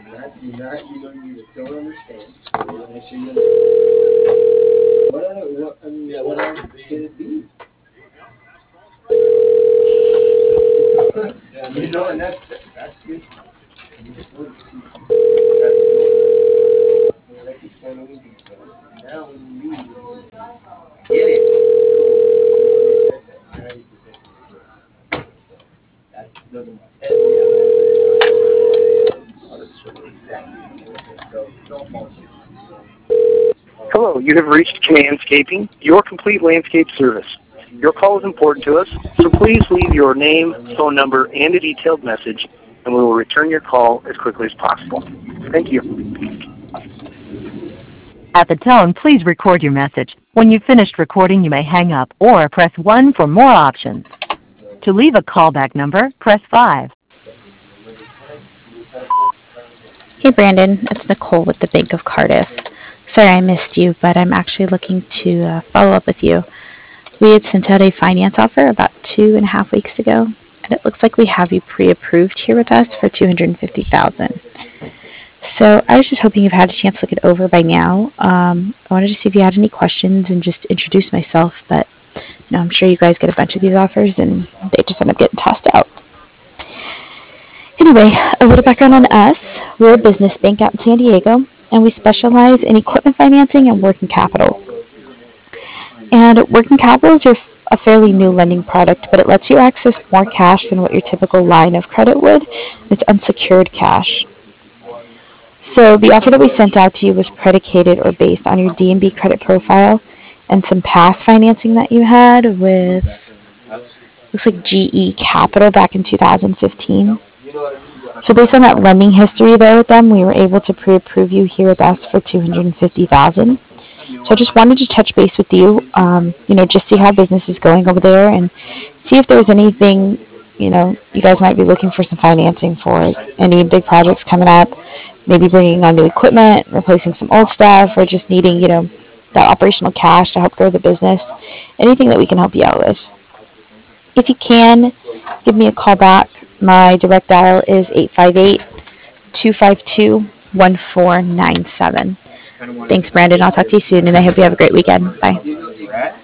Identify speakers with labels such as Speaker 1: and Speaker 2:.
Speaker 1: You don't understand. So we're gonna make sure you understand. What else could it be? And that's good. Let's explain what we do. So now when you get it, cool. Now you can that's doesn't matter. Exactly. So don't fall asleep.
Speaker 2: Hello, you have reached Manscaping, your complete landscape service. Your call is important to us, so please leave your name, phone number, and a detailed message, and we will return your call as quickly as possible. Thank you.
Speaker 3: At the tone, please record your message. When you've finished recording, you may hang up or press 1 for more options. To leave a callback number, press 5.
Speaker 4: Hey Brandon, it's Nicole with the Bank of Cardiff. Sorry I missed you, but I'm actually looking to follow up with you. We had sent out a finance offer about 2.5 weeks ago, and it looks like we have you pre-approved here with us for $250,000. So I was just hoping you've had a chance to look it over by now. I wanted to see if you had any questions and just introduce myself, but I'm sure you guys get a bunch of these offers and they just end up getting tossed out. Anyway, a little background on us. We're a business bank out in San Diego, and we specialize in equipment financing and working capital. And working capital is a fairly new lending product, but it lets you access more cash than what your typical line of credit would. It's unsecured cash. So the offer that we sent out to you was predicated or based on your D&B credit profile and some past financing that you had with, looks like GE Capital back in 2015. So based on that lending history there with them, we were able to pre-approve you here with us for $250,000. So I just wanted to touch base with you, just see how business is going over there and see if there's anything, you guys might be looking for some financing for. Any big projects coming up, maybe bringing on new equipment, replacing some old stuff, or just needing, that operational cash to help grow the business. Anything that we can help you out with. If you can, give me a call back. My direct dial is 858-252-1497. Thanks, Brandon. I'll talk to you soon, and I hope you have a great weekend. Bye.